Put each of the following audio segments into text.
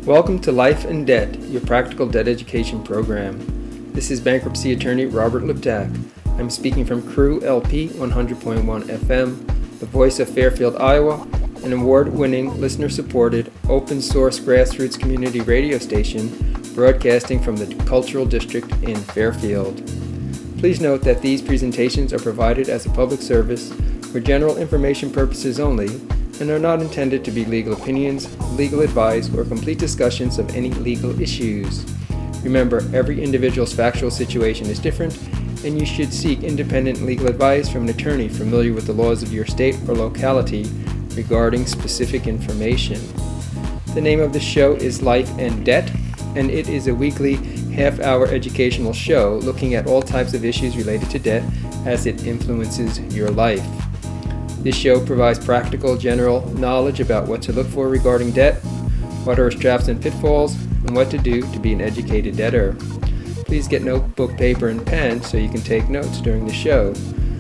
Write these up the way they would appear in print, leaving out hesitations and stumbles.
Welcome to Life and Debt, your practical debt education program. This is bankruptcy attorney Robert Liptak. I'm speaking from Crew LP 100.1 FM, the voice of Fairfield, Iowa, an award-winning, listener-supported, open-source grassroots community radio station broadcasting from the Cultural District in Fairfield. Please note that these presentations are provided as a public service for general information purposes only and are not intended to be legal opinions, legal advice, or complete discussions of any legal issues. Remember, every individual's factual situation is different, and you should seek independent legal advice from an attorney familiar with the laws of your state or locality regarding specific information. The name of the show is Life and Debt, and it is a weekly half-hour educational show looking at all types of issues related to debt as it influences your life. This show provides practical, general knowledge about what to look for regarding debt, what are its traps and pitfalls, and what to do to be an educated debtor. Please get notebook, paper, and pen so you can take notes during the show.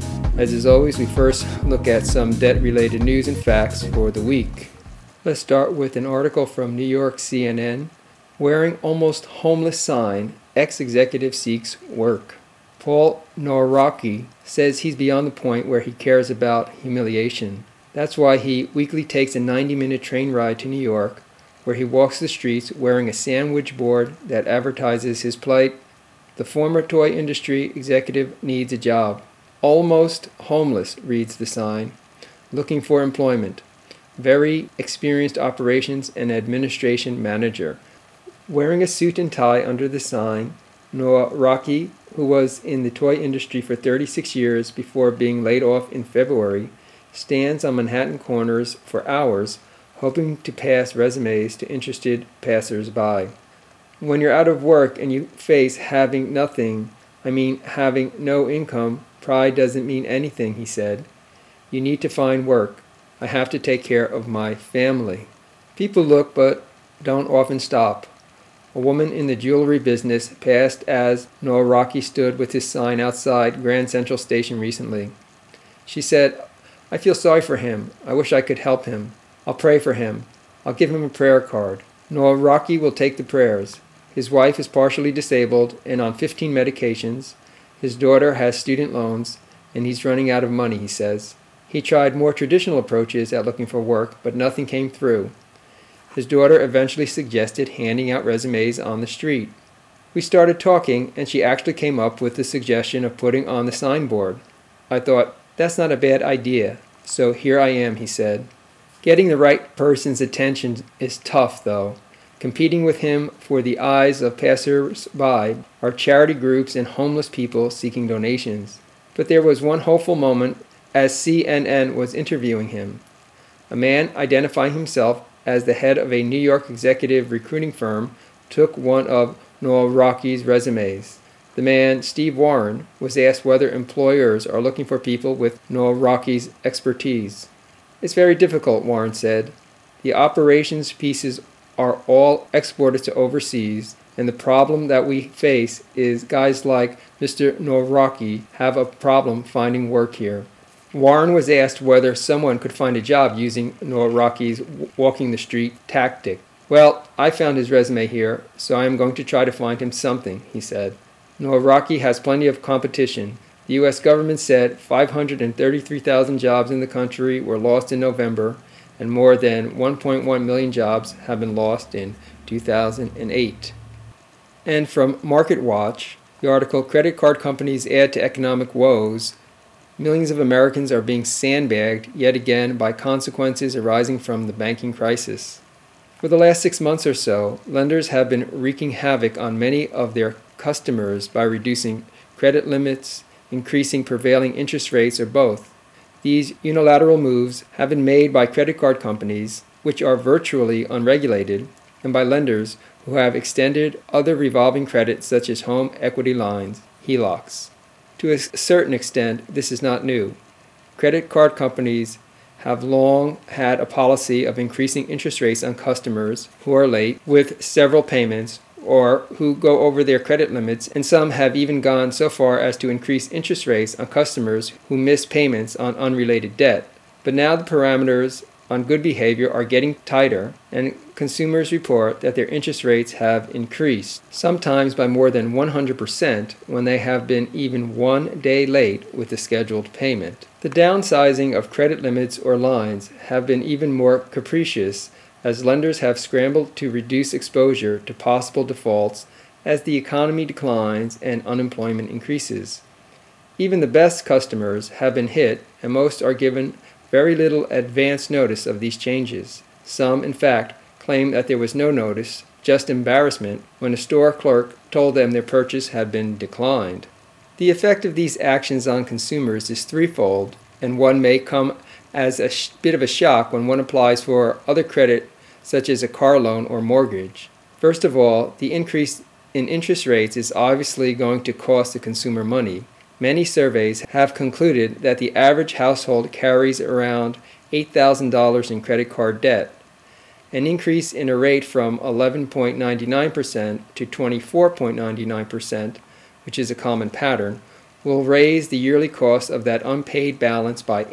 As always, we first look at some debt-related news and facts for the week. Let's start with an article from New York CNN. Wearing almost homeless sign, ex-executive seeks work. Paul Nawrocki says he's beyond the point where he cares about humiliation. That's why he weekly takes a 90-minute train ride to New York, where he walks the streets wearing a sandwich board that advertises his plight. The former toy industry executive needs a job. Almost homeless, reads the sign. Looking for employment. Very experienced operations and administration manager. Wearing a suit and tie under the sign, Nawrocki, who was in the toy industry for 36 years before being laid off in February, stands on Manhattan corners for hours, hoping to pass resumes to interested passers-by. When you're out of work and you face having nothing, having no income, pride doesn't mean anything, he said. You need to find work. I have to take care of my family. People look but don't often stop. A woman in the jewelry business passed as Nawrocki stood with his sign outside Grand Central Station recently. She said, I feel sorry for him. I wish I could help him. I'll pray for him. I'll give him a prayer card. Nawrocki will take the prayers. His wife is partially disabled and on 15 medications. His daughter has student loans, and he's running out of money, he says. He tried more traditional approaches at looking for work, but nothing came through. His daughter eventually suggested handing out resumes on the street. We started talking, and she actually came up with the suggestion of putting on the signboard. I thought, that's not a bad idea, so here I am, he said. Getting the right person's attention is tough, though. Competing with him for the eyes of passers-by are charity groups and homeless people seeking donations. But there was one hopeful moment as CNN was interviewing him. A man identifying himself as the head of a New York executive recruiting firm took one of Nawrocki's resumes. The man, Steve Warren, was asked whether employers are looking for people with Nawrocki's expertise. It's very difficult, Warren said. The operations pieces are all exported to overseas, and the problem that we face is guys like Mr. Nawrocki have a problem finding work here. Warren was asked whether someone could find a job using Nawrocki's walking the street tactic. Well, I found his resume here, so I am going to try to find him something, he said. Nawrocki has plenty of competition. The U.S. government said 533,000 jobs in the country were lost in November, and more than 1.1 million jobs have been lost in 2008. And from MarketWatch, the article, Credit Card Companies Add to Economic Woes. Millions of Americans are being sandbagged yet again by consequences arising from the banking crisis. For the last 6 months or so, lenders have been wreaking havoc on many of their customers by reducing credit limits, increasing prevailing interest rates, or both. These unilateral moves have been made by credit card companies, which are virtually unregulated, and by lenders who have extended other revolving credit such as home equity lines, HELOCs. To a certain extent, this is not new. Credit card companies have long had a policy of increasing interest rates on customers who are late with several payments or who go over their credit limits, and some have even gone so far as to increase interest rates on customers who miss payments on unrelated debt. But now the parameters on good behavior are getting tighter, and consumers report that their interest rates have increased, sometimes by more than 100% when they have been even 1 day late with the scheduled payment. The downsizing of credit limits or lines have been even more capricious, as lenders have scrambled to reduce exposure to possible defaults as the economy declines and unemployment increases. Even the best customers have been hit, and most are given very little advance notice of these changes. Some, in fact, claim that there was no notice, just embarrassment, when a store clerk told them their purchase had been declined. The effect of these actions on consumers is threefold, and one may come as a bit of a shock when one applies for other credit, such as a car loan or mortgage. First of all, the increase in interest rates is obviously going to cost the consumer money. Many surveys have concluded that the average household carries around $8,000 in credit card debt. An increase in a rate from 11.99% to 24.99%, which is a common pattern, will raise the yearly cost of that unpaid balance by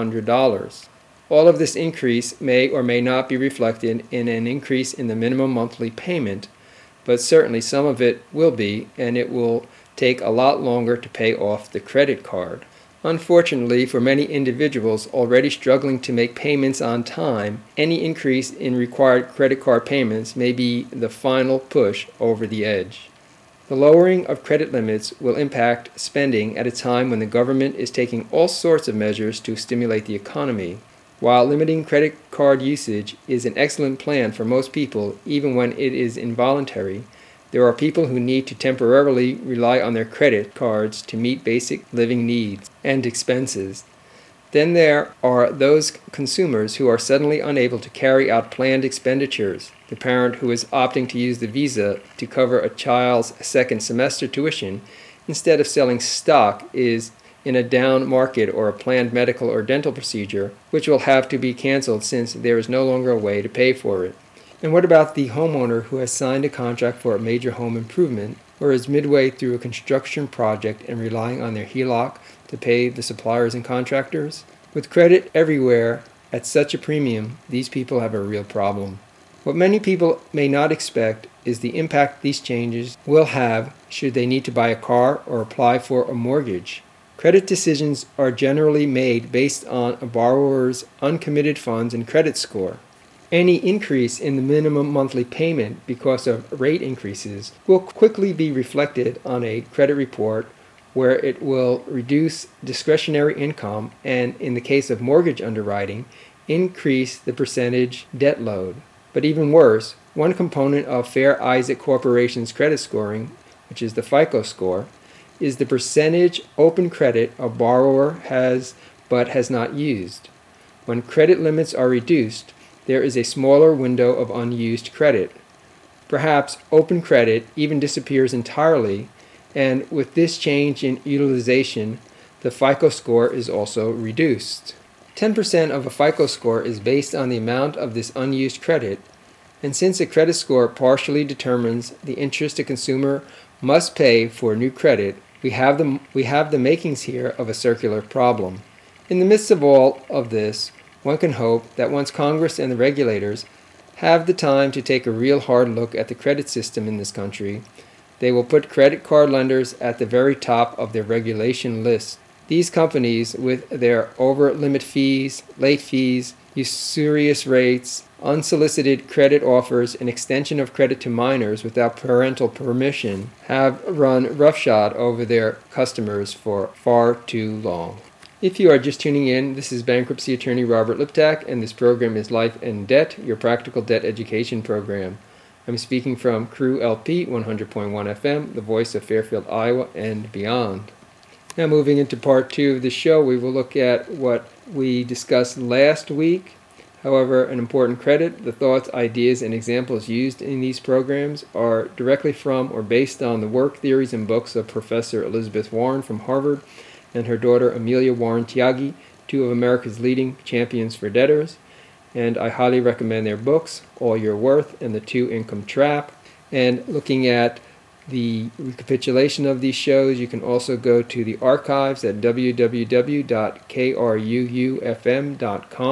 $800. All of this increase may or may not be reflected in an increase in the minimum monthly payment, but certainly some of it will be, and it will take a lot longer to pay off the credit card. Unfortunately, for many individuals already struggling to make payments on time, any increase in required credit card payments may be the final push over the edge. The lowering of credit limits will impact spending at a time when the government is taking all sorts of measures to stimulate the economy. While limiting credit card usage is an excellent plan for most people, even when it is involuntary, there are people who need to temporarily rely on their credit cards to meet basic living needs and expenses. Then there are those consumers who are suddenly unable to carry out planned expenditures. The parent who is opting to use the Visa to cover a child's second semester tuition instead of selling stock is in a down market, or a planned medical or dental procedure, which will have to be canceled since there is no longer a way to pay for it. And what about the homeowner who has signed a contract for a major home improvement, or is midway through a construction project and relying on their HELOC to pay the suppliers and contractors? With credit everywhere at such a premium, these people have a real problem. What many people may not expect is the impact these changes will have should they need to buy a car or apply for a mortgage. Credit decisions are generally made based on a borrower's uncommitted funds and credit score. Any increase in the minimum monthly payment because of rate increases will quickly be reflected on a credit report, where it will reduce discretionary income and, in the case of mortgage underwriting, increase the percentage debt load. But even worse, one component of Fair Isaac Corporation's credit scoring, which is the FICO score, is the percentage open credit a borrower has but has not used. When credit limits are reduced, there is a smaller window of unused credit. Perhaps open credit even disappears entirely, and with this change in utilization, the FICO score is also reduced. 10% of a FICO score is based on the amount of this unused credit, and since a credit score partially determines the interest a consumer must pay for new credit, we have the makings here of a circular problem. In the midst of all of this, one can hope that once Congress and the regulators have the time to take a real hard look at the credit system in this country, they will put credit card lenders at the very top of their regulation list. These companies, with their over-limit fees, late fees, usurious rates, unsolicited credit offers, and extension of credit to minors without parental permission, have run roughshod over their customers for far too long. If you are just tuning in, this is bankruptcy attorney Robert Liptak, and this program is Life and Debt, your practical debt education program. I'm speaking from Crew LP 100.1 FM, the voice of Fairfield, Iowa, and beyond. Now moving into part 2 of the show, we will look at what we discussed last week. However, an important credit, the thoughts, ideas, and examples used in these programs are directly from or based on the work, theories, and books of Professor Elizabeth Warren from Harvard and her daughter Amelia Warren Tyagi, two of America's leading champions for debtors. And I highly recommend their books, All Your Worth and The Two-Income Trap. And looking at the recapitulation of these shows, you can also go to the archives at www.kruufm.com.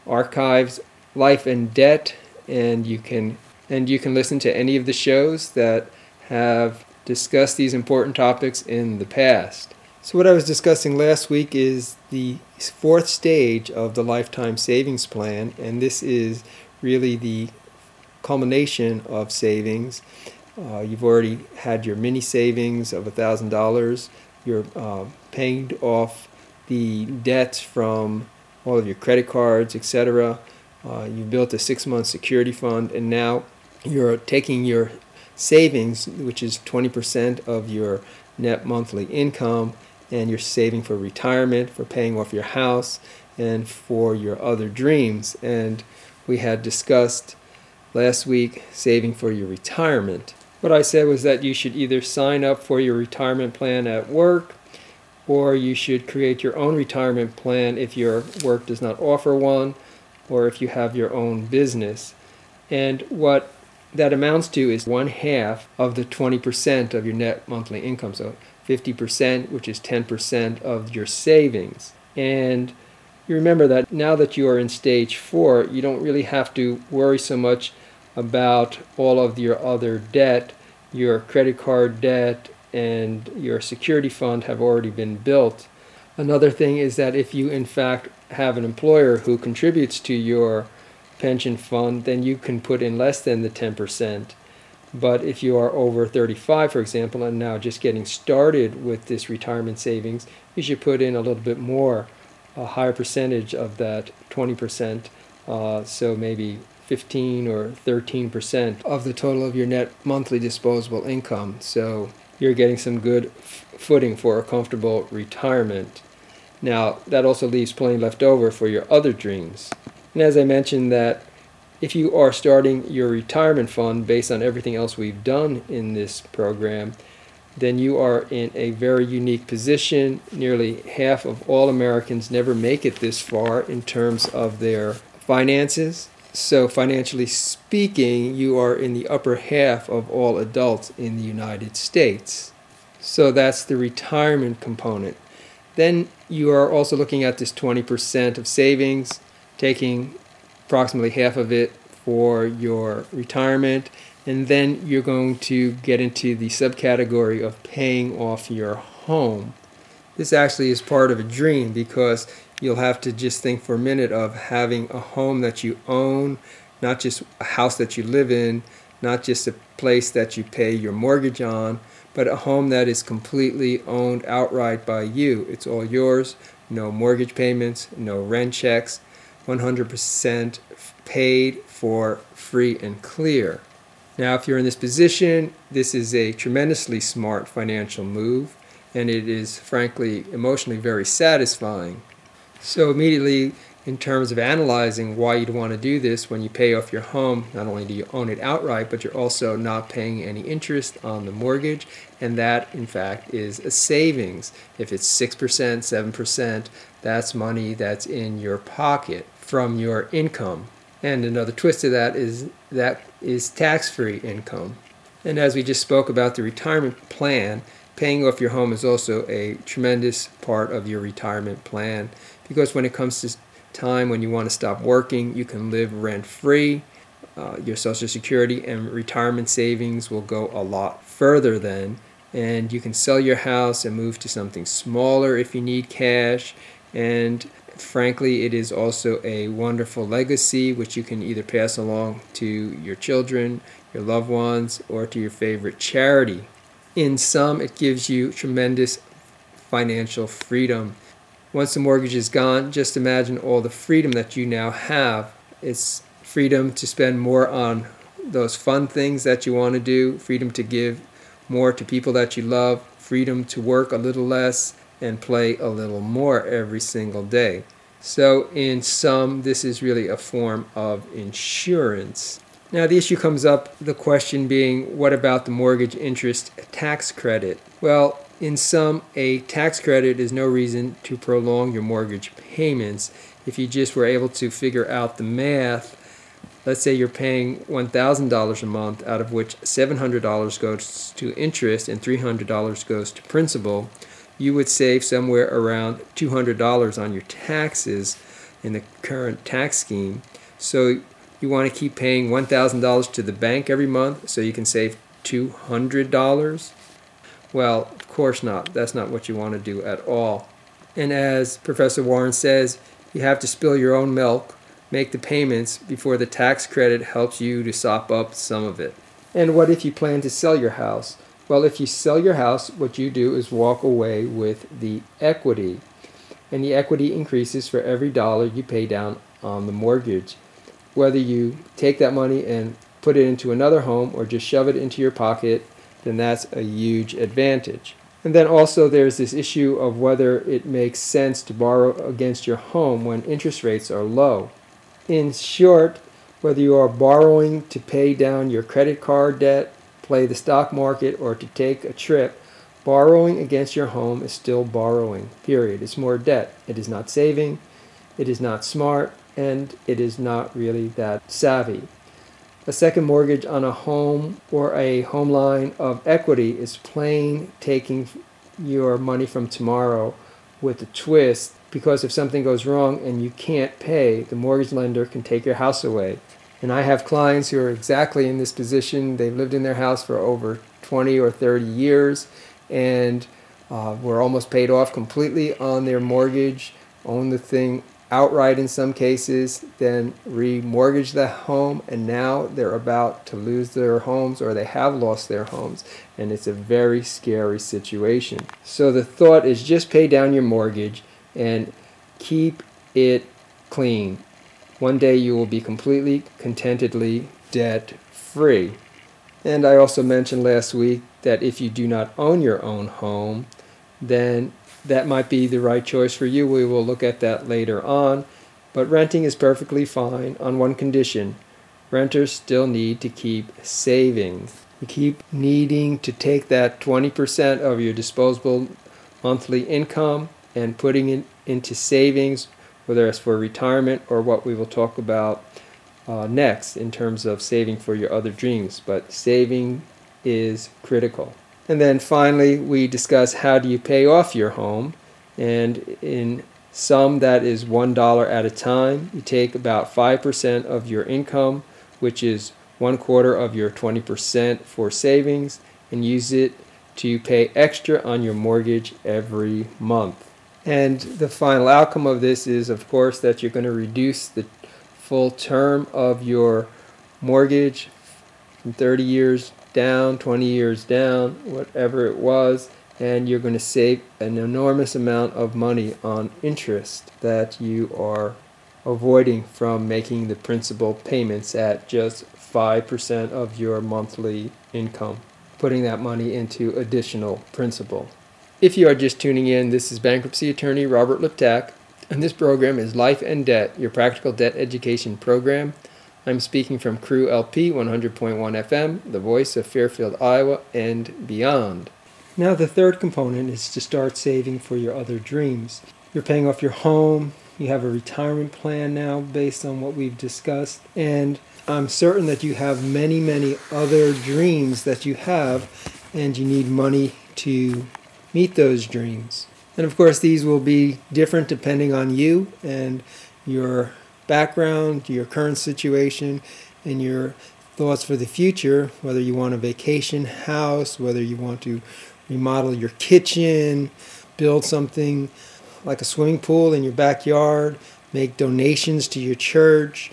archives Life and Debt, and you can listen to any of the shows that have discussed these important topics in the past. So what I was discussing last week is the fourth stage of the Lifetime Savings Plan, and this is really the culmination of savings. You've already had your mini savings of $1,000. You're paying off the debts from all of your credit cards, etc. You've built a 6-month security fund, and now you're taking your savings, which is 20% of your net monthly income, and you're saving for retirement, for paying off your house, and for your other dreams. And we had discussed last week saving for your retirement. What I said was that you should either sign up for your retirement plan at work, or you should create your own retirement plan if your work does not offer one, or if you have your own business. And what that amounts to is 1/2 of the 20% of your net monthly income. So 50%, which is 10% of your savings. And you remember that now that you are in stage 4, you don't really have to worry so much about all of your other debt. Your credit card debt and your security fund have already been built. Another thing is that if you in fact have an employer who contributes to your pension fund, then you can put in less than the 10%. But if you are over 35, for example, and now just getting started with this retirement savings, you should put in a little bit more, a higher percentage of that 20%, so maybe 15 or 13% of the total of your net monthly disposable income. So you're getting some good footing for a comfortable retirement. Now, that also leaves plenty left over for your other dreams. And as I mentioned, that if you are starting your retirement fund based on everything else we've done in this program, then you are in a very unique position. Nearly half of all Americans never make it this far in terms of their finances. So financially speaking, you are in the upper half of all adults in the United States. So that's the retirement component. Then you are also looking at this 20% of savings, taking approximately half of it for your retirement, and then you're going to get into the subcategory of paying off your home. This actually is part of a dream, because you'll have to just think for a minute of having a home that you own, not just a house that you live in, not just a place that you pay your mortgage on, but a home that is completely owned outright by you. It's all yours, no mortgage payments, no rent checks, 100% paid for, free and clear. Now, if you're in this position, this is a tremendously smart financial move, and it is frankly emotionally very satisfying. So immediately, in terms of analyzing why you'd want to do this, when you pay off your home, not only do you own it outright, but you're also not paying any interest on the mortgage, and that in fact is a savings. If it's 6%, 7%, that's money that's in your pocket from your income. And another twist to that is tax-free income. And as we just spoke about the retirement plan, paying off your home is also a tremendous part of your retirement plan, because when it comes to time when you want to stop working, you can live rent-free. Your Social Security and retirement savings will go a lot further then, and you can sell your house and move to something smaller if you need cash. And frankly, it is also a wonderful legacy which you can either pass along to your children, your loved ones, or to your favorite charity. In sum, it gives you tremendous financial freedom. Once the mortgage is gone, just imagine all the freedom that you now have. It's freedom to spend more on those fun things that you want to do, freedom to give more to people that you love, freedom to work a little less and play a little more every single day. So in sum, this is really a form of insurance. Now the issue comes up, the question being, what about the mortgage interest tax credit? Well, in sum, a tax credit is no reason to prolong your mortgage payments. If you just were able to figure out the math, let's say you're paying $1,000 a month, out of which $700 goes to interest and $300 goes to principal, you would save somewhere around $200 on your taxes. in the current tax scheme. So you want to keep paying $1,000 to the bank every month so you can save $200? Well, of course not. That's not what you want to do at all. And as Professor Warren says, you have to spill your own milk, make the payments before the tax credit helps you to sop up some of it. And what if you plan to sell your house? Well, if you sell your house, what you do is walk away with the equity. And the equity increases for every dollar you pay down on the mortgage. Whether you take that money and put it into another home or just shove it into your pocket, then that's a huge advantage. And then also there's this issue of whether it makes sense to borrow against your home when interest rates are low. In short, whether you are borrowing to pay down your credit card debt, play the stock market, or to take a trip, borrowing against your home is still borrowing, period. It's more debt. It is not saving, it is not smart, and it is not really that savvy. A second mortgage on a home or a home line of equity is plain taking your money from tomorrow with a twist, because if something goes wrong and you can't pay, the mortgage lender can take your house away. And I have clients who are exactly in this position. They've lived in their house for over 20 or 30 years and were almost paid off completely on their mortgage, own the thing outright in some cases, then remortgage the home, and now they're about to lose their homes, or they have lost their homes, and it's a very scary situation. So the thought is just pay down your mortgage and keep it clean. One day you will be completely, contentedly debt-free. And I also mentioned last week that if you do not own your own home, then that might be the right choice for you. We will look at that later on. But renting is perfectly fine on one condition. Renters still need to keep saving. You keep needing to take that 20% of your disposable monthly income and putting it into savings, whether it's for retirement or what we will talk about next in terms of saving for your other dreams. But saving is critical. And then finally, we discuss how do you pay off your home. And in some, that is $1 at a time. You take about 5% of your income, which is 1/4 of your 20% for savings, and use it to pay extra on your mortgage every month. And the final outcome of this is, of course, that you're going to reduce the full term of your mortgage from 30 years down, 20 years down, whatever it was, and you're going to save an enormous amount of money on interest that you are avoiding from making the principal payments at just 5% of your monthly income, putting that money into additional principal. If you are just tuning in, this is bankruptcy attorney Robert Liptak, and this program is Life and Debt, your practical debt education program. I'm speaking from Crew LP 100.1 FM, the voice of Fairfield, Iowa, and beyond. Now the third component is to start saving for your other dreams. You're paying off your home, you have a retirement plan now based on what we've discussed, and I'm certain that you have many, many other dreams that you have, and you need money to meet those dreams. And of course, these will be different depending on you and your background, your current situation, and your thoughts for the future, whether you want a vacation house, whether you want to remodel your kitchen, build something like a swimming pool in your backyard, make donations to your church,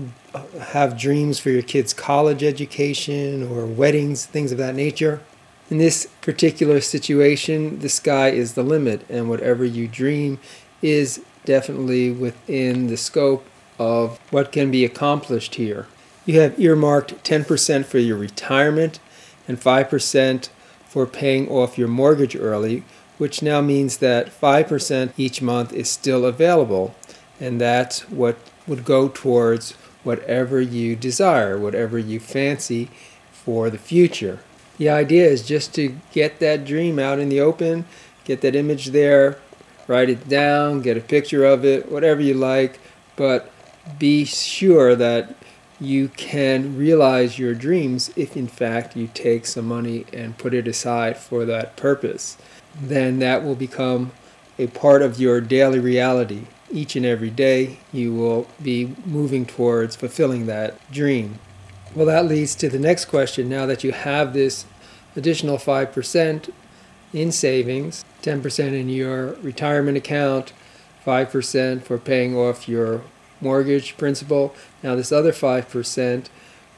have dreams for your kids' college education or weddings, things of that nature. In this particular situation, the sky is the limit, and whatever you dream is definitely within the scope of what can be accomplished here. You have earmarked 10% for your retirement and 5% for paying off your mortgage early, which now means that 5% each month is still available, and that's what would go towards whatever you desire, whatever you fancy for the future. The idea is just to get that dream out in the open, get that image there, write it down, get a picture of it, whatever you like, but be sure that you can realize your dreams if in fact you take some money and put it aside for that purpose. Then that will become a part of your daily reality. each and every day, you will be moving towards fulfilling that dream. Well, that leads to the next question. Now that you have this additional 5% in savings, 10% in your retirement account, 5% for paying off your mortgage principal, now this other 5%,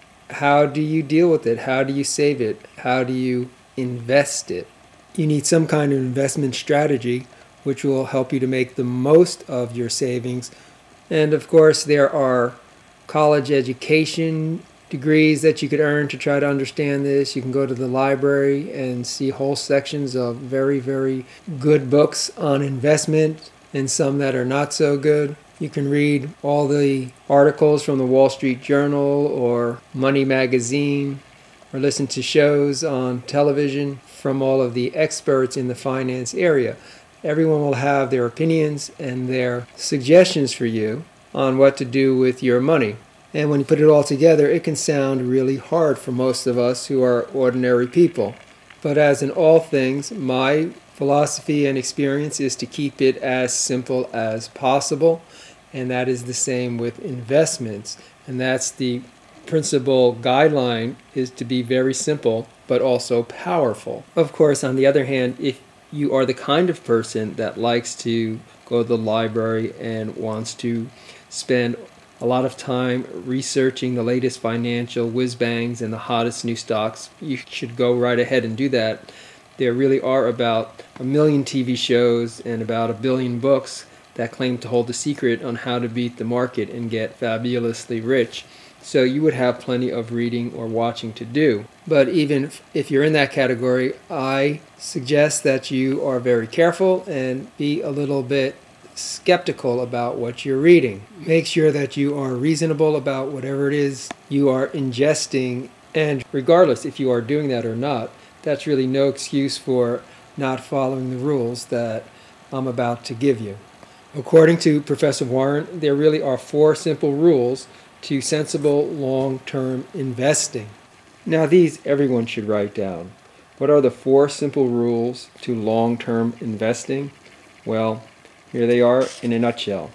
how do you deal with it? How do you save it? How do you invest it? You need some kind of investment strategy which will help you to make the most of your savings. And of course, there are college education degrees that you could earn to try to understand this. You can go to the library and see whole sections of very, very good books on investment and some that are not so good. You can read all the articles from the Wall Street Journal or Money Magazine, or listen to shows on television from all of the experts in the finance area. Everyone will have their opinions and their suggestions for you on what to do with your money. And when you put it all together, it can sound really hard for most of us who are ordinary people. But as in all things, my philosophy and experience is to keep it as simple as possible. And that is the same with investments. And that's the principal guideline, is to be very simple, but also powerful. Of course, on the other hand, if you are the kind of person that likes to go to the library and wants to spend a lot of time researching the latest financial whiz-bangs and the hottest new stocks, you should go right ahead and do that. There really are about 1 million TV shows and about 1 billion books that claim to hold the secret on how to beat the market and get fabulously rich. So you would have plenty of reading or watching to do. But even if you're in that category, I suggest that you are very careful and be a little bit skeptical about what you're reading. Make sure that you are reasonable about whatever it is you are ingesting. And regardless if you are doing that or not, that's really no excuse for not following the rules that I'm about to give you. According to Professor Warren, there really are 4 simple rules to sensible long-term investing. Now these everyone should write down. What are the 4 simple rules to long-term investing? Well, here they are in a nutshell.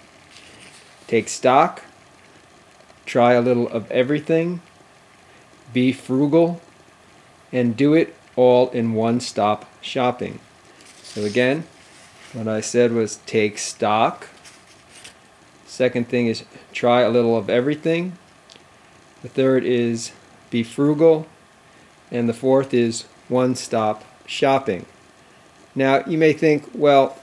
Take stock, try a little of everything, be frugal, and do it all in one-stop shopping. So again, what I said was take stock. Second thing is try a little of everything. The third is be frugal. And the fourth is one-stop shopping. Now you may think, well,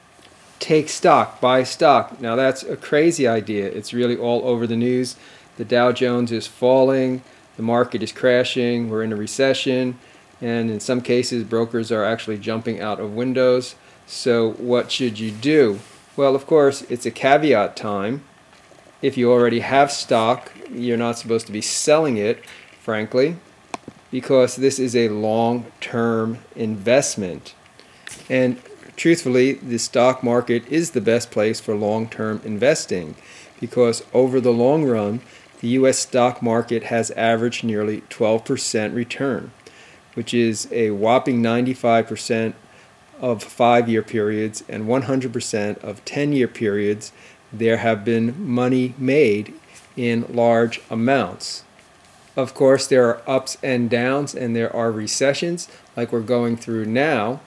take stock, buy stock. Now that's a crazy idea. It's really all over the news. The Dow Jones is falling, the market is crashing, we're in a recession, and in some cases brokers are actually jumping out of windows. So what should you do? Well, of course, it's a caveat time. If you already have stock, you're not supposed to be selling it, frankly, because this is a long-term investment. And truthfully, the stock market is the best place for long-term investing, because over the long run, the U.S. stock market has averaged nearly 12% return, which is a whopping 95% of 5-year periods and 100% of 10-year periods. There have been money made in large amounts. Of course, there are ups and downs, and there are recessions like we're going through now,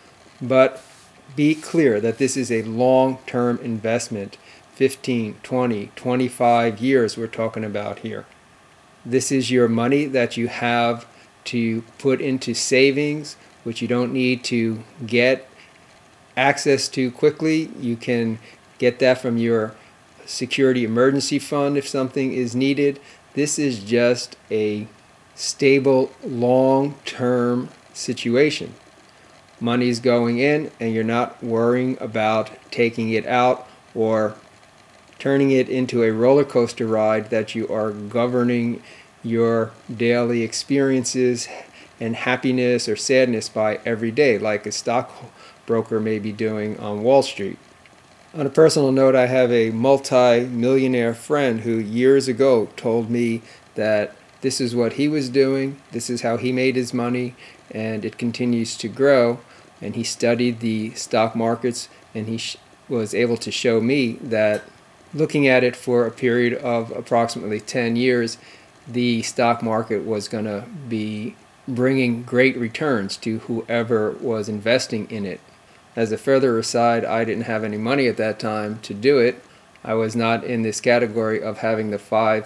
but be clear that this is a long-term investment. 15, 20, 25 years we're talking about here. This is your money that you have to put into savings, which you don't need to get access to quickly. You can get that from your security emergency fund if something is needed. This is just a stable, long-term situation. Money's going in and you're not worrying about taking it out or turning it into a roller coaster ride that you are governing your daily experiences and happiness or sadness by every day, like a stockbroker may be doing on Wall Street. On a personal note, I have a multi-millionaire friend who years ago told me that this is what he was doing, this is how he made his money, and it continues to grow. And he studied the stock markets, and he was able to show me that looking at it for a period of approximately 10 years, the stock market was going to be bringing great returns to whoever was investing in it. As a further aside, I didn't have any money at that time to do it. I was not in this category of having the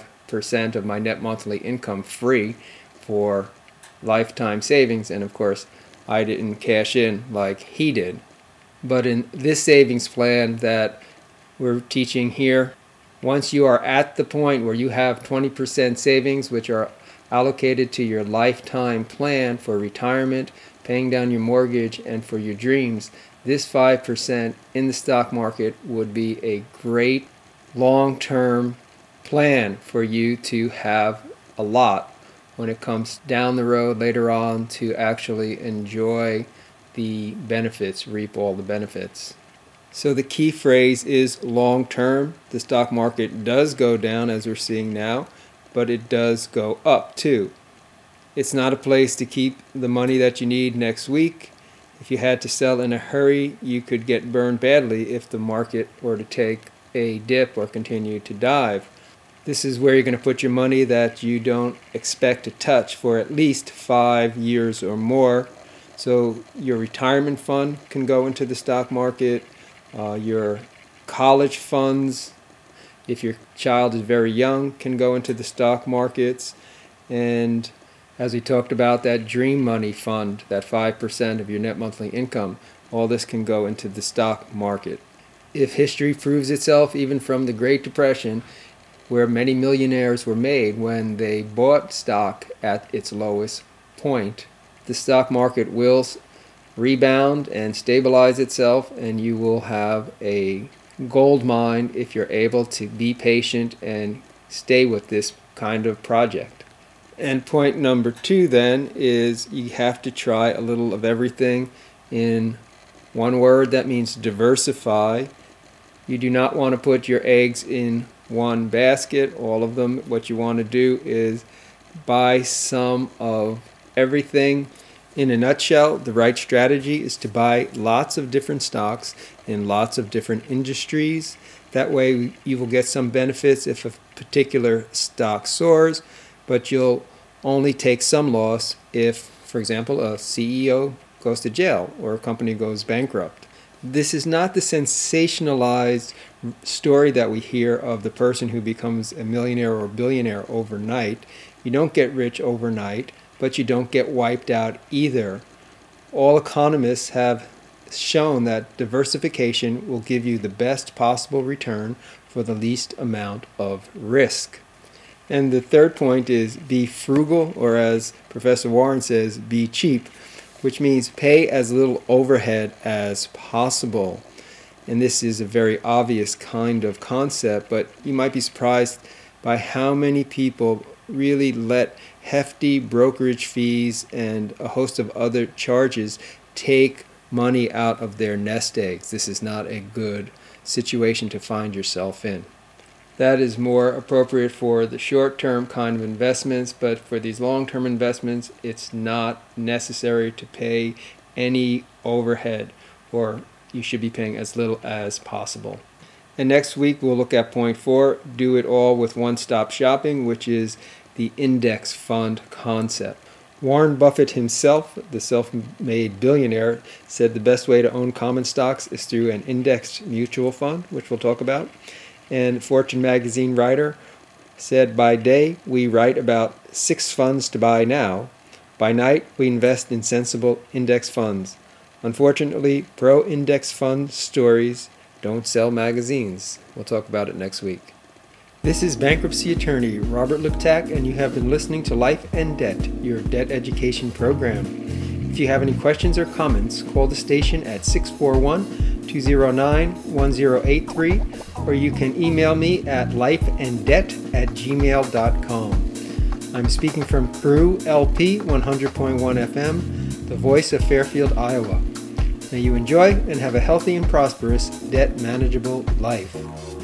5% of my net monthly income free for lifetime savings, and of course I didn't cash in like he did. But in this savings plan that we're teaching here, once you are at the point where you have 20% savings which are allocated to your lifetime plan for retirement, paying down your mortgage, and for your dreams, this 5% in the stock market would be a great long-term plan for you to have a lot when it comes down the road later on to actually enjoy the benefits, reap all the benefits. So the key phrase is long-term. The stock market does go down as we're seeing now, but it does go up too. It's not a place to keep the money that you need next week. If you had to sell in a hurry, you could get burned badly if the market were to take a dip or continue to dive. This is where you're going to put your money that you don't expect to touch for at least 5 years or more. So your retirement fund can go into the stock market, your college funds, if your child is very young, can go into the stock markets. And as we talked about, that dream money fund, that 5% of your net monthly income, all this can go into the stock market. If history proves itself, even from the Great Depression, where many millionaires were made when they bought stock at its lowest point, the stock market will rebound and stabilize itself, and you will have a gold mine if you're able to be patient and stay with this kind of project. And point number 2 then is you have to try a little of everything. In one word, that means diversify. You do not want to put your eggs in one basket, all of them. What you want to do is buy some of everything. In a nutshell, the right strategy is to buy lots of different stocks in lots of different industries. That way you will get some benefits if a particular stock soars, but you'll only take some loss if, for example, a CEO goes to jail or a company goes bankrupt. This is not the sensationalized story that we hear of the person who becomes a millionaire or billionaire overnight. You don't get rich overnight, but you don't get wiped out either. All economists have shown that diversification will give you the best possible return for the least amount of risk. And the third point is be frugal, or as Professor Warren says, be cheap, which means pay as little overhead as possible. And this is a very obvious kind of concept, but you might be surprised by how many people really let hefty brokerage fees and a host of other charges take money out of their nest eggs. This is not a good situation to find yourself in. That is more appropriate for the short-term kind of investments, but for these long-term investments, it's not necessary to pay any overhead, or you should be paying as little as possible. And next week we'll look at point 4, do it all with one-stop shopping, which is the index fund concept. Warren Buffett himself, the self-made billionaire, said the best way to own common stocks is through an indexed mutual fund, which we'll talk about. And Fortune magazine writer said, by day we write about 6 funds to buy now. By night we invest in sensible index funds. Unfortunately, pro-index fund stories don't sell magazines. We'll talk about it next week. This is bankruptcy attorney Robert Liptak, and you have been listening to Life and Debt, your debt education program. If you have any questions or comments, call the station at 641-209-1083, or you can email me at lifeanddebt@gmail.com. I'm speaking from Crew LP 100.1 FM, the voice of Fairfield, Iowa. May you enjoy and have a healthy and prosperous debt manageable life.